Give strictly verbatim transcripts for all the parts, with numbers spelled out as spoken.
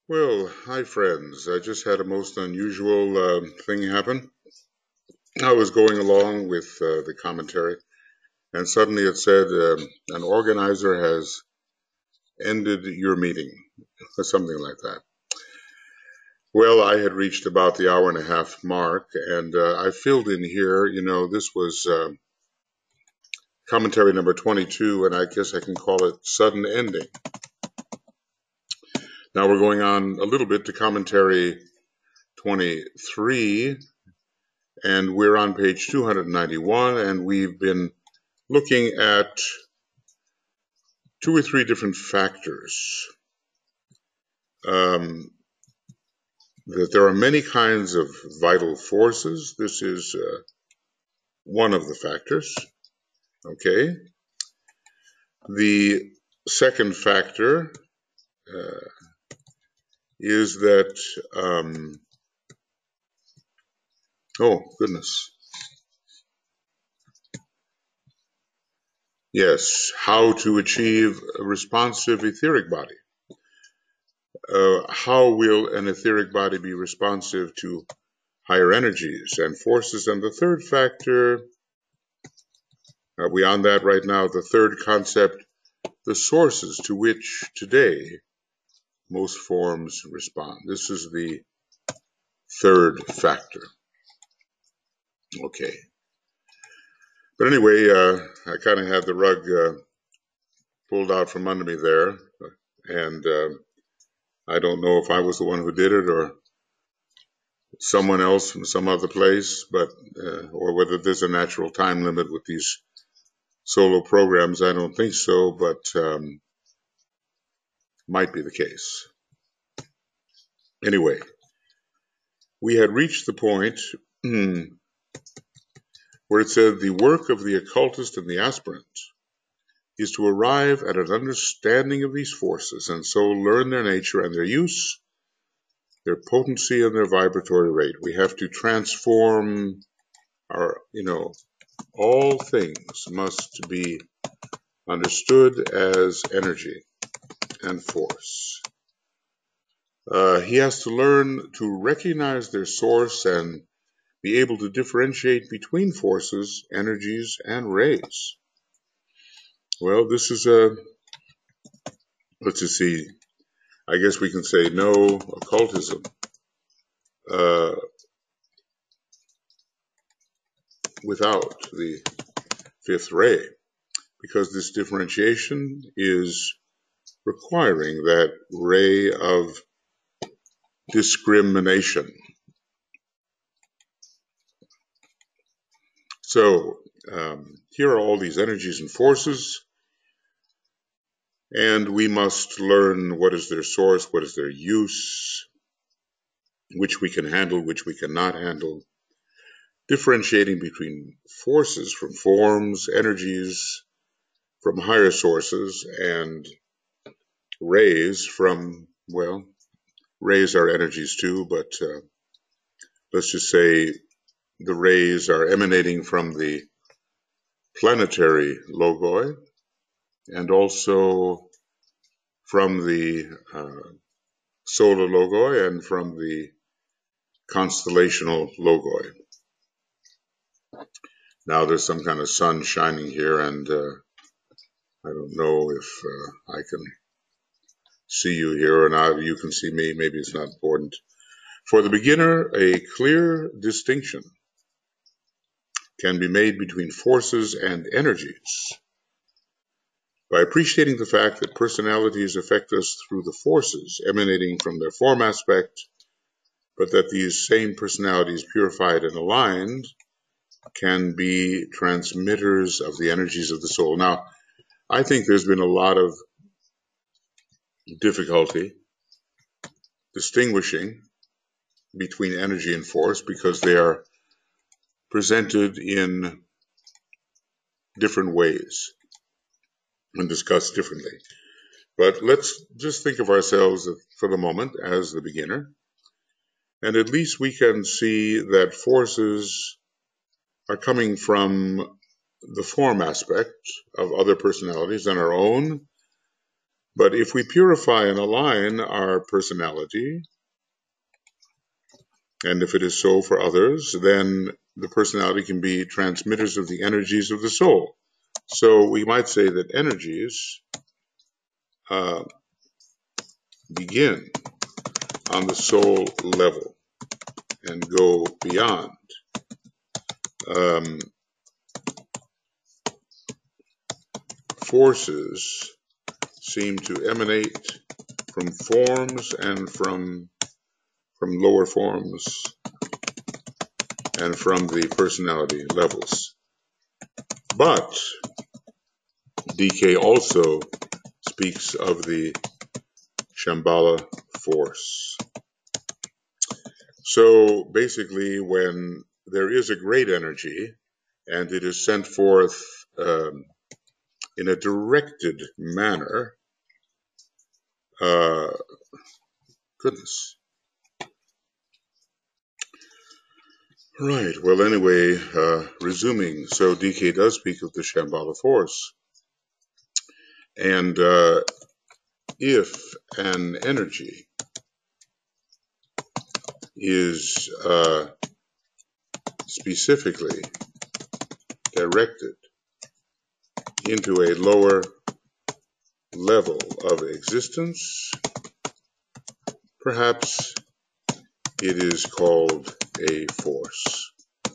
Well, hi friends. I just had a most unusual uh, thing happen. I was going along with uh, the commentary, and suddenly it said um, an organizer has ended your meeting, or something like that. Well, I had reached about the hour and a half mark, and uh, I filled in here. You know, this was uh, commentary number twenty-two, and I guess I can call it sudden ending. Now we're going on a little bit to commentary twenty-three. And we're on page two hundred ninety-one, and we've been looking at two or three different factors. Um, that there are many kinds of vital forces. This is uh, one of the factors. Okay. The second factor uh, is that, um, oh, goodness. Yes, how to achieve a responsive etheric body. Uh, how will an etheric body be responsive to higher energies and forces? And the third factor, are we on that right now? The third concept, the sources to which today most forms respond. This is the third factor. Okay. But anyway, uh, I kind of had the rug uh, pulled out from under me there. And uh, I don't know if I was the one who did it or someone else from some other place, but uh, or whether there's a natural time limit with these solo programs. I don't think so, but um, might be the case. Anyway, we had reached the point where it said the work of the occultist and the aspirant is to arrive at an understanding of these forces and so learn their nature and their use, their potency and their vibratory rate. We have to transform our, you know, all things must be understood as energy and force. Uh, he has to learn to recognize their source and be able to differentiate between forces, energies, and rays. Well, this is a, let's just see, I guess we can say no occultism. Uh, without the fifth ray, because this differentiation is requiring that ray of discrimination. So um, here are all these energies and forces, and we must learn what is their source, what is their use, which we can handle, which we cannot handle, differentiating between forces from forms, energies from higher sources, and rays from, well, rays are energies too, but uh, let's just say the rays are emanating from the planetary logoi and also from the uh, solar logoi and from the constellational logoi. Now there's some kind of sun shining here, and uh, I don't know if uh, I can see you here or not. You can see me. Maybe it's not important. For the beginner, a clear distinction can be made between forces and energies. By appreciating the fact that personalities affect us through the forces emanating from their form aspect, but that these same personalities, purified and aligned, can be transmitters of the energies of the soul. Now, I think there's been a lot of difficulty distinguishing between energy and force because they are presented in different ways and discussed differently. But let's just think of ourselves for the moment as the beginner. And at least we can see that forces are coming from the form aspect of other personalities and our own, But if we purify and align our personality, and if it is so for others, then the personality can be transmitters of the energies of the soul. So we might say that energies uh, begin on the soul level and go beyond. Um, forces seem to emanate from forms and from from lower forms and from the personality levels. But D K also speaks of the Shambhala force. So basically, when there is a great energy and it is sent forth um, in a directed manner, uh, goodness. Right, well, anyway, uh, resuming, so D K does speak of the Shambhala force. And uh, if an energy is uh, specifically directed into a lower level of existence, perhaps it is called a force.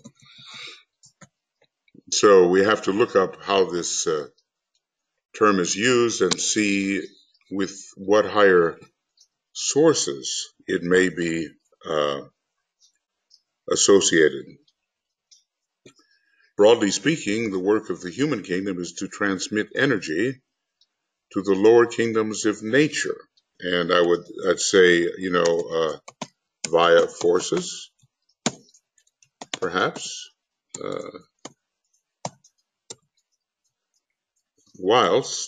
So we have to look up how this uh, term is used and see with what higher sources it may be uh, associated. Broadly speaking, the work of the human kingdom is to transmit energy to the lower kingdoms of nature. And I would I'd say, you know, uh, via forces, perhaps, uh, whilst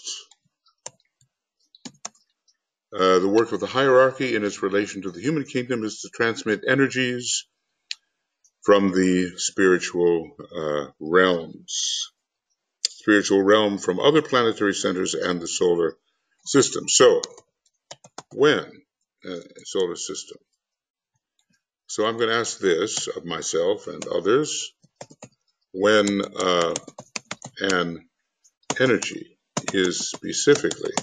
uh, the work of the hierarchy in its relation to the human kingdom is to transmit energies from the spiritual uh, realms, spiritual realm from other planetary centers and the solar system. So, when uh, solar system. So I'm going to ask this of myself and others: when uh, an energy is specifically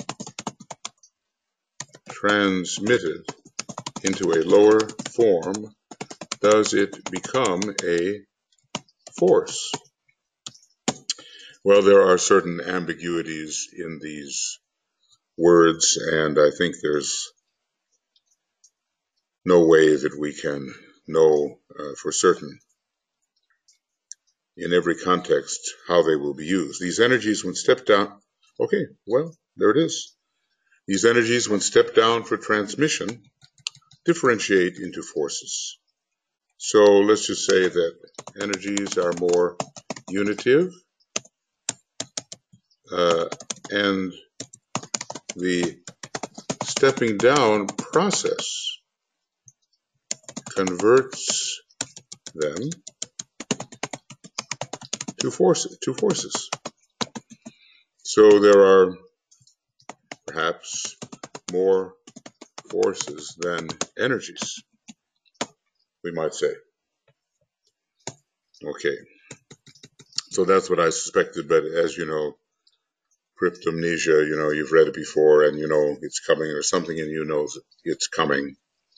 transmitted into a lower form, does it become a force? Well, there are certain ambiguities in these words, and I think there's no way that we can know uh, for certain in every context how they will be used. These energies, when stepped down, okay, well, there it is. These energies, when stepped down for transmission, differentiate into forces. So let's just say that energies are more unitive, uh, and the stepping down process converts them to forces. To forces. So there are perhaps more forces than energies, we might say. Okay, so that's what I suspected, but as you know, cryptomnesia, you know, you've read it before and you know it's coming, or something in you knows it's coming.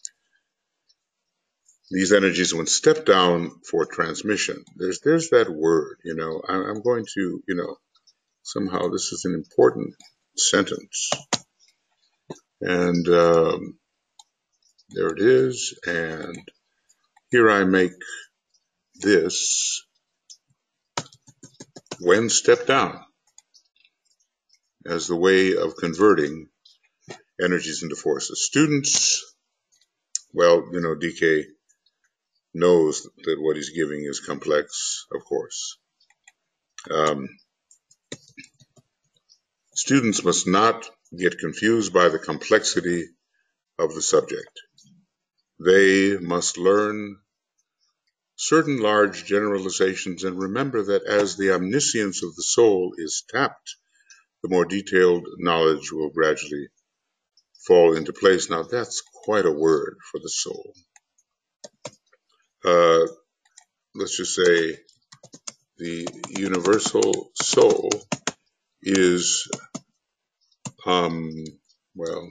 These energies, when stepped down for transmission, there's there's that word, you know, I'm going to, you know, somehow this is an important sentence. And um, there it is, and here I make this when stepped down as the way of converting energies into forces. Students, well, you know, D K knows that what he's giving is complex, of course. Um, students must not get confused by the complexity of the subject. They must learn certain large generalizations and remember that as the omniscience of the soul is tapped, the more detailed knowledge will gradually fall into place. Now, that's quite a word for the soul. Uh, let's just say the universal soul is, um, well,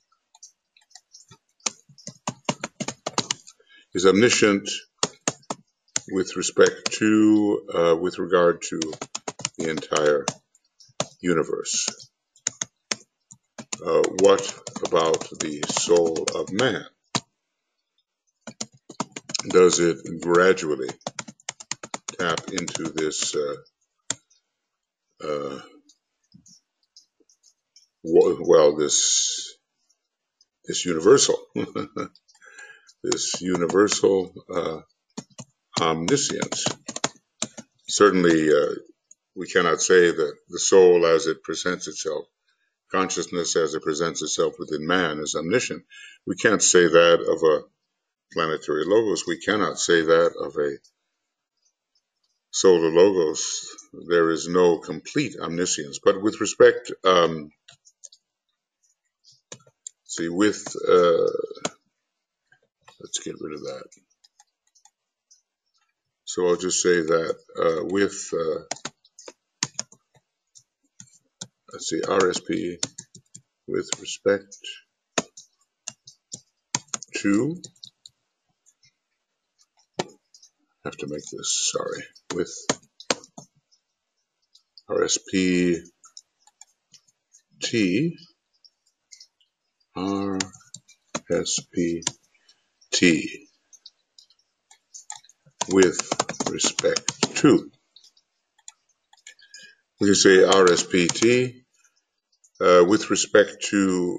is omniscient with respect to, uh, with regard to the entire universe. Uh, what about the soul of man? Does it gradually tap into this, uh, uh, well, this this universal, this universal uh, omniscience? Certainly, uh, we cannot say that the soul, as it presents itself, consciousness as it presents itself within man, is omniscient. We can't say that of a planetary logos. We cannot say that of a solar logos. There is no complete omniscience. But with respect, um, see, with, uh, let's get rid of that. So I'll just say that uh, with, uh, let's see, R S P, with respect to, I have to make this, sorry, with R S P T, R S P T, with respect to. We can say R S P T uh, with respect to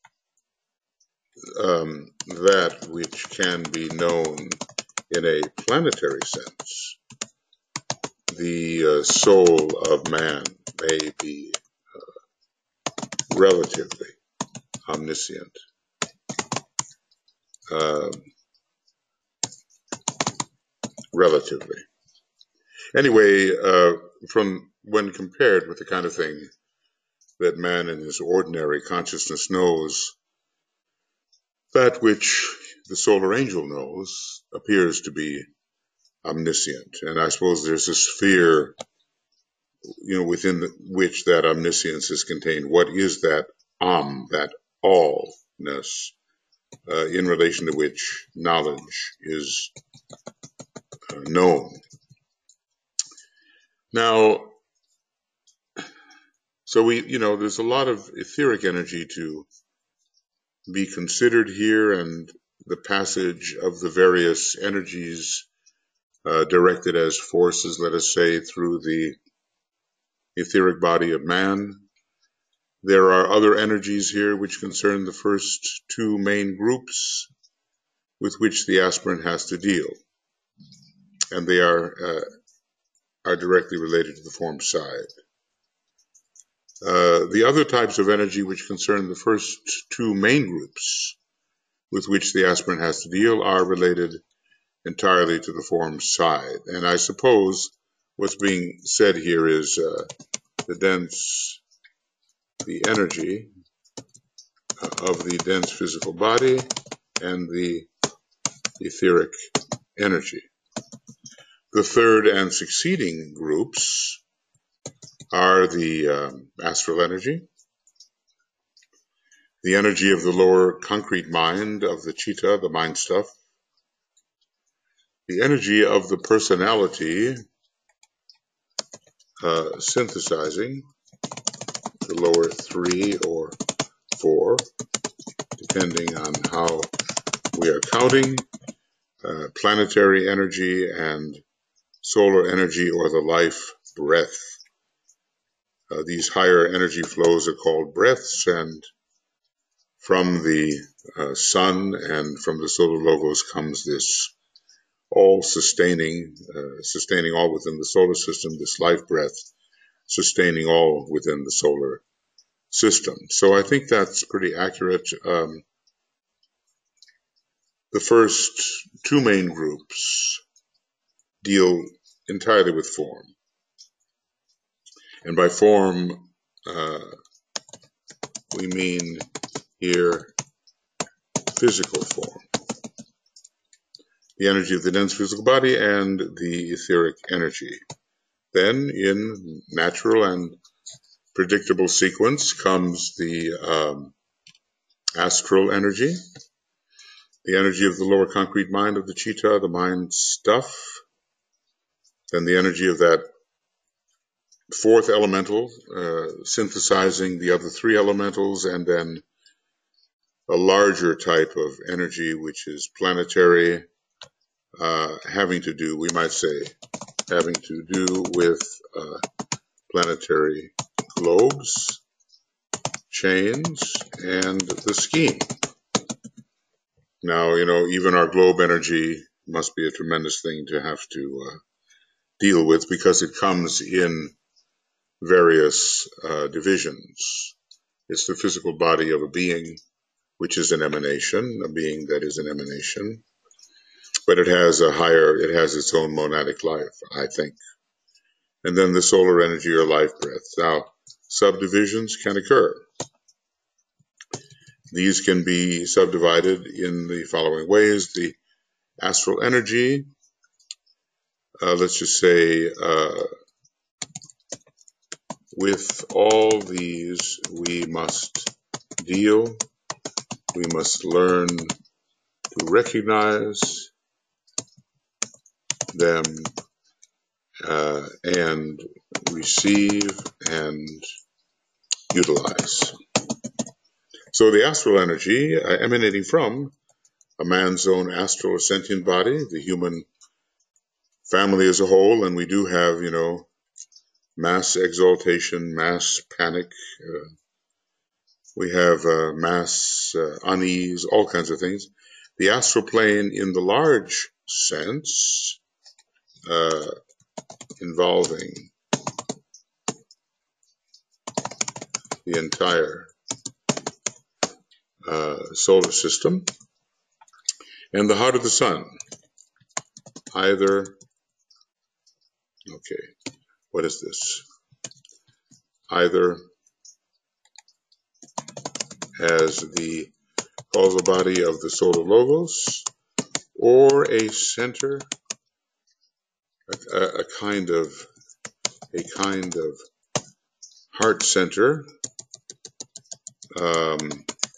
um, that which can be known in a planetary sense. The uh, soul of man may be uh, relatively omniscient. Uh, relatively. Anyway, uh, from when compared with the kind of thing that man in his ordinary consciousness knows, that which the solar angel knows appears to be omniscient. And I suppose there's a sphere, you know, within the, which that omniscience is contained. What is that om, that allness, uh, in relation to which knowledge is uh, known? Now, so we, you know, there's a lot of etheric energy to be considered here, and the passage of the various energies uh, directed as forces, let us say, through the etheric body of man. There are other energies here which concern the first two main groups with which the aspirant has to deal, and they are uh, are directly related to the form side. Uh, the other types of energy which concern the first two main groups with which the aspirant has to deal are related entirely to the form side. And I suppose what's being said here is uh, the dense, the energy of the dense physical body and the etheric energy. The third and succeeding groups are the um, astral energy, the energy of the lower concrete mind of the chitta, the mind stuff, the energy of the personality uh, synthesizing the lower three or four, depending on how we are counting, uh, planetary energy and solar energy, or the life breath. Uh, these higher energy flows are called breaths, and from the uh, sun and from the solar logos comes this all-sustaining, uh, sustaining all within the solar system, this life breath, sustaining all within the solar system. So I think that's pretty accurate. Um, the first two main groups deal entirely with form. And by form, uh, we mean here physical form, the energy of the dense physical body and the etheric energy. Then, in natural and predictable sequence, comes the um, astral energy, the energy of the lower concrete mind of the Chitta, the mind stuff, then the energy of that fourth elemental, uh, synthesizing the other three elementals, and then a larger type of energy, which is planetary, uh, having to do, we might say, having to do with uh, planetary globes, chains, and the scheme. Now, you know, even our globe energy must be a tremendous thing to have to uh, deal with, because it comes in various uh, divisions. It's the physical body of a being, which is an emanation, a being that is an emanation, but it has a higher, it has its own monadic life, I think. And then the solar energy or life breath. Now, subdivisions can occur. These can be subdivided in the following ways. The astral energy, uh, let's just say, uh, with all these we must deal, we must learn to recognize them uh, and receive and utilize. So the astral energy uh, emanating from a man's own astral or sentient body, the human family as a whole, and we do have, you know, mass exaltation, mass panic, uh, we have uh, mass uh, unease, all kinds of things. The astral plane in the large sense, uh, involving the entire uh, solar system, and the heart of the sun, either, okay, what is this? Either as the causal body of the solar logos, or a center, a, a kind of, a kind of heart center, um,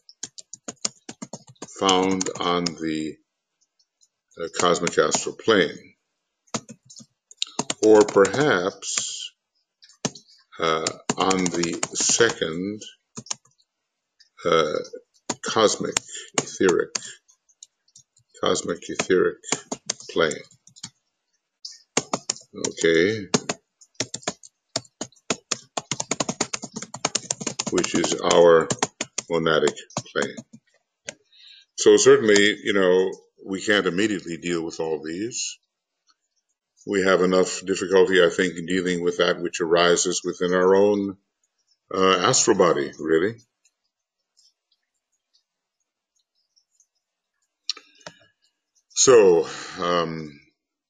found on the uh, cosmic astral plane, or perhaps uh, on the second uh, cosmic etheric cosmic etheric plane. Okay, which is our monadic plane. So certainly, you know, we can't immediately deal with all these. We have enough difficulty, I think, in dealing with that which arises within our own uh, astral body, really. So, um,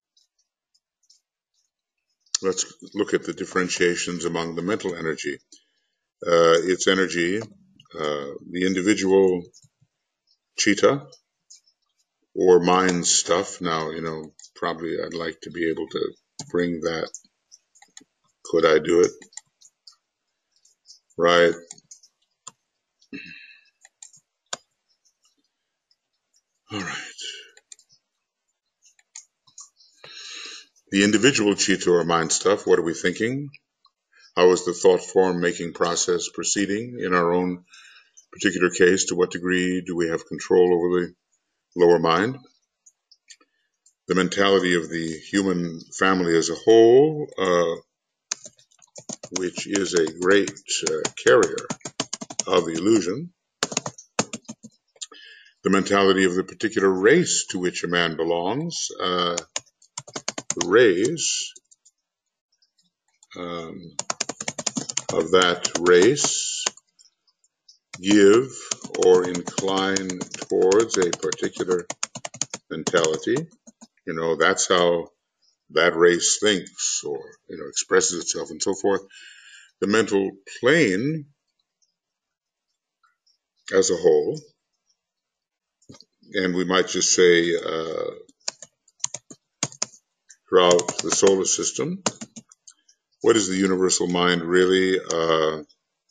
let's look at the differentiations among the mental energy. Uh, its energy, uh, the individual Chitta, or mind stuff. Now, you know, probably I'd like to be able to bring that. Could I do it? Right. All right. The individual Chitta or mind stuff, what are we thinking? How is the thought form making process proceeding in our own particular case? To what degree do we have control over the lower mind? The mentality of the human family as a whole, uh, which is a great uh, carrier of illusion. The mentality of the particular race to which a man belongs, uh, the rays um, of that race give or incline towards a particular mentality. You know, that's how that race thinks or, you know, expresses itself and so forth. the mental plane as a whole, and we might just say uh, throughout the solar system. What is the universal mind really? Uh,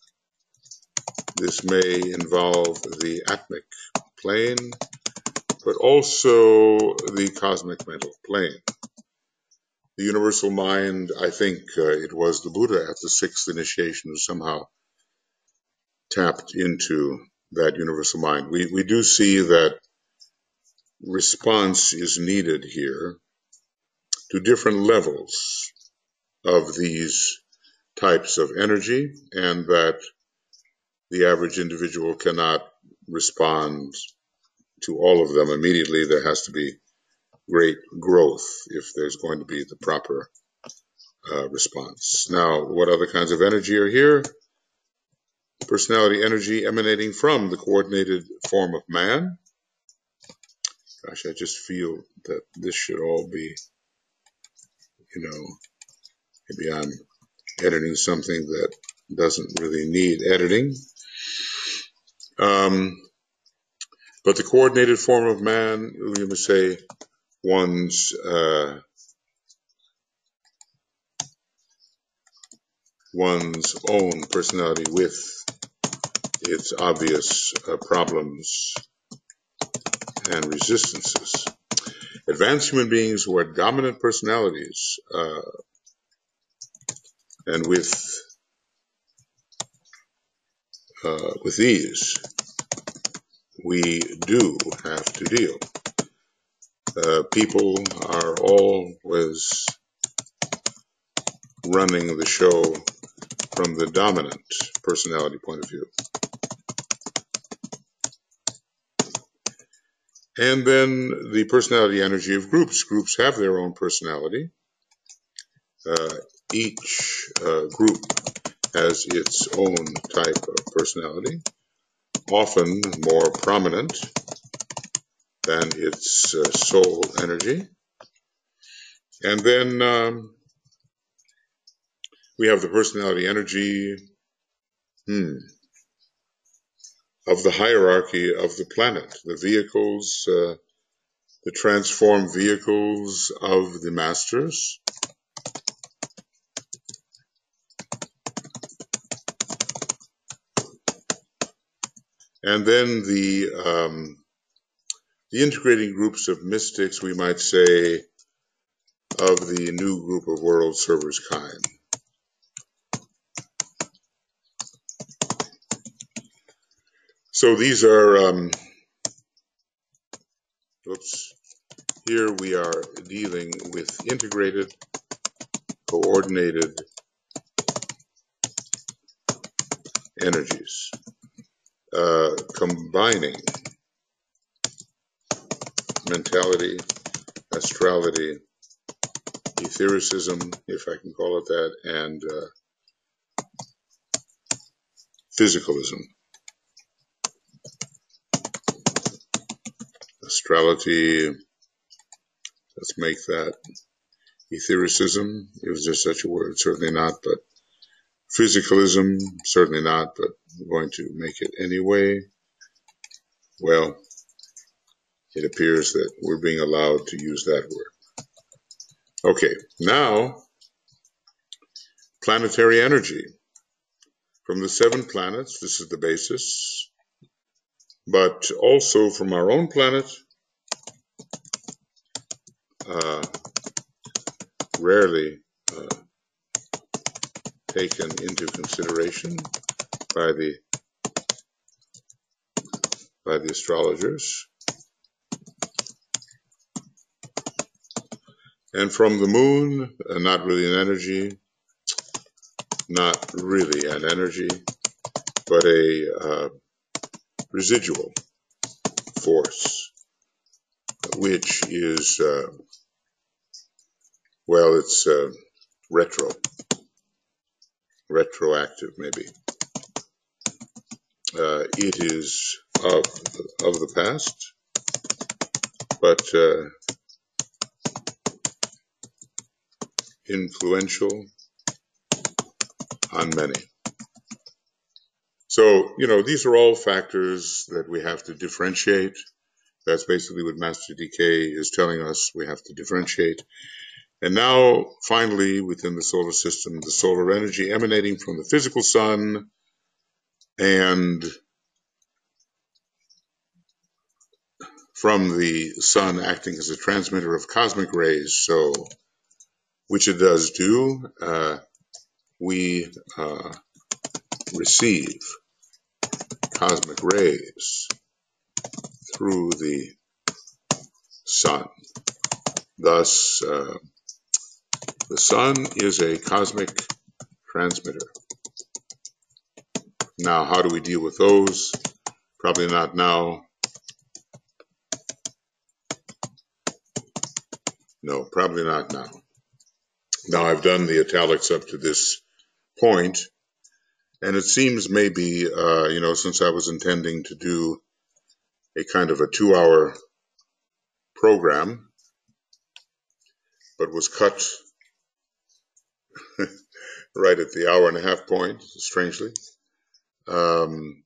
this may involve the atmic plane, but also the cosmic mental plane. The universal mind, I think uh, it was the Buddha at the sixth initiation who somehow tapped into that universal mind. We, we do see that response is needed here to different levels of these types of energy, and that the average individual cannot respond to all of them immediately. There has to be great growth if there's going to be the proper uh, response. Now, what other kinds of energy are here? Personality energy emanating from the coordinated form of man. Gosh, I just feel that this should all be, you know, maybe I'm editing something that doesn't really need editing. Um, but the coordinated form of man, we must say, one's uh, one's own personality with its obvious uh, problems and resistances. Advanced human beings who are dominant personalities, uh, and with uh, with these, we do have to deal. Uh, people are always running the show from the dominant personality point of view. And then the personality energy of groups. Groups have their own personality. Uh, each uh, group has its own type of personality, often more prominent than its uh, soul energy. And then um, we have the personality energy hmm, of the hierarchy of the planet, the vehicles, uh, the transformed vehicles of the masters. And then the, um, the integrating groups of mystics, we might say, of the new group of world servers kind. So these are, um, oops, here we are dealing with integrated, coordinated energies, uh, combining mentality, astrality, ethericism, if I can call it that, and uh, physicalism. Astrality, let's make that ethericism, if there's such a word, certainly not, but physicalism, certainly not, but we're going to make it anyway. Well, it appears that we're being allowed to use that word. Okay, now, planetary energy. From the seven planets, this is the basis, but also from our own planet, uh, rarely uh, taken into consideration by the by the astrologers. And from the moon, uh, not really an energy, not really an energy, but a uh, residual force, which is, uh, well, it's uh, retro, retroactive maybe. Uh, it is of, of the past, but uh, influential, on many. So, you know, these are all factors that we have to differentiate. That's basically what Master D K is telling us. We have to differentiate. And now, finally, within the solar system, the solar energy emanating from the physical sun and from the sun acting as a transmitter of cosmic rays. So, which it does do, uh, we uh, receive cosmic rays through the sun. Thus, uh, the sun is a cosmic transmitter. Now, how do we deal with those? Probably not now. No, probably not now. Now, I've done the italics up to this point, and it seems maybe, uh, you know, since I was intending to do a kind of a two-hour program, but was cut right at the hour and a half point, strangely, um,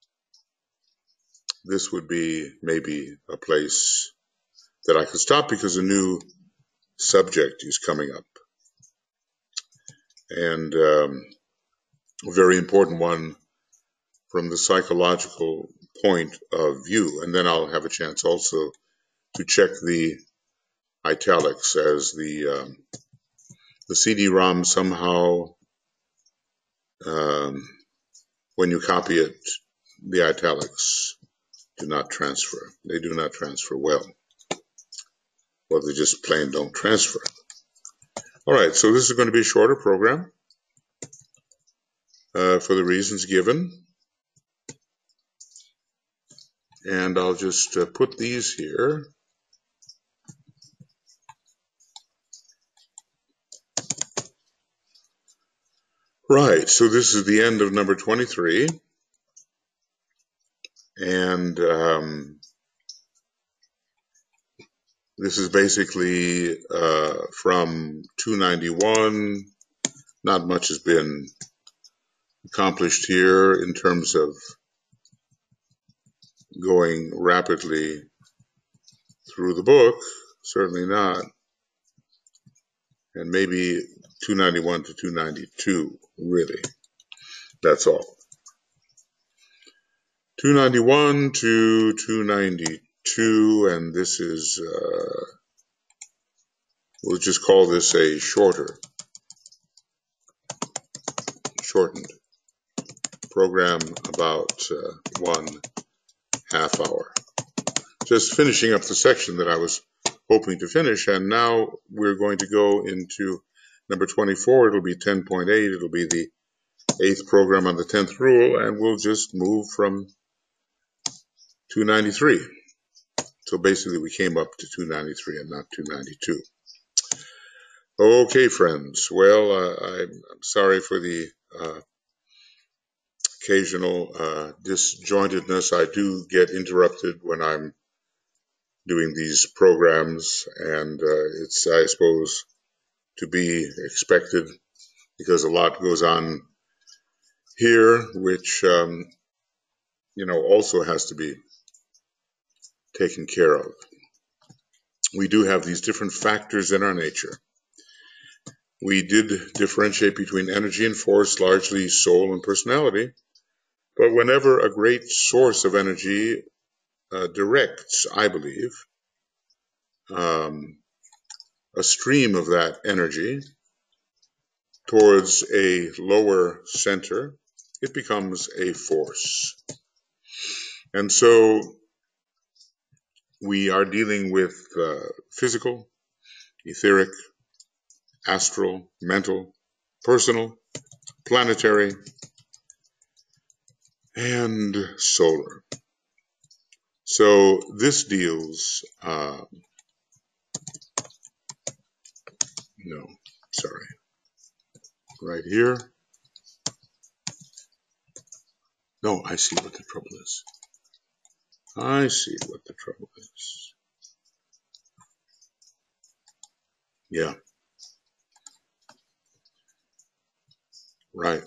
this would be maybe a place that I could stop because a new subject is coming up. And um, a very important one from the psychological point of view. And then I'll have a chance also to check the italics, as the um, the C D ROM somehow, um, when you copy it, the italics do not transfer. They do not transfer well. Or they just plain don't transfer. All right, so this is going to be a shorter program uh, for the reasons given. And I'll just uh, put these here. Right, so this is the end of number twenty-three. And um, this is basically uh, from two ninety-one. Not much has been accomplished here in terms of going rapidly through the book. Certainly not. And maybe two ninety-one to two ninety-two, really. That's all. two ninety-one to two ninety-two, and this is, uh, we'll just call this a shorter, shortened program, about uh, one half hour. Just finishing up the section that I was hoping to finish, and now we're going to go into number twenty-four. It'll be ten point eight. It'll be the eighth program on the tenth rule, and we'll just move from two ninety-three. So basically we came up to two ninety-three and not two ninety-two. Okay, friends. Well, uh, I'm, I'm sorry for the uh, occasional uh, disjointedness. I do get interrupted when I'm doing these programs, and uh, it's, I suppose, to be expected because a lot goes on here, which, um, you know, also has to be taken care of. We do have these different factors in our nature. We did differentiate between energy and force, largely soul and personality. But whenever a great source of energy uh, directs, I believe, um, a stream of that energy towards a lower center, it becomes a force. And so we are dealing with uh, physical, etheric, astral, mental, personal, planetary, and solar. So this deals, uh, no, sorry, right here. No, I see what the trouble is. I see what the trouble is. Yeah. Right.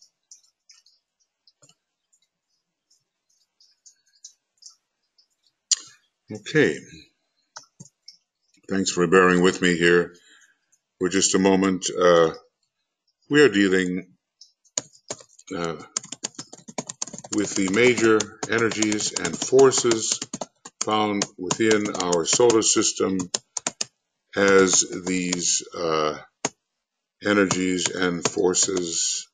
Okay. Thanks for bearing with me here for just a moment. Uh, we are dealing uh, with the major energies and forces found within our solar system as these uh, energies and forces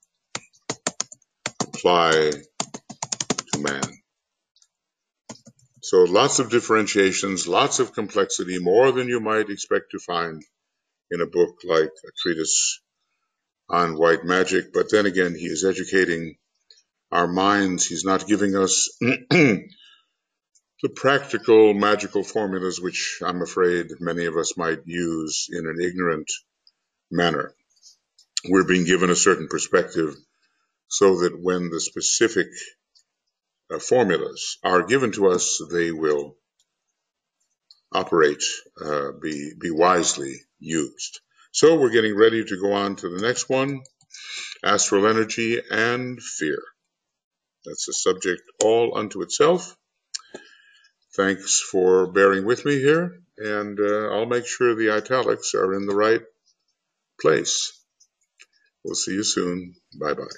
apply to man. So lots of differentiations, lots of complexity, more than you might expect to find in a book like a treatise on white magic. But then again, he is educating our minds. He's not giving us the practical magical formulas which I'm afraid many of us might use in an ignorant manner. We're being given a certain perspective so that when the specific uh, formulas are given to us, they will operate, uh, be, be wisely used. So we're getting ready to go on to the next one, astral energy and fear. That's a subject all unto itself. Thanks for bearing with me here, and uh, I'll make sure the italics are in the right place. We'll see you soon. Bye-bye.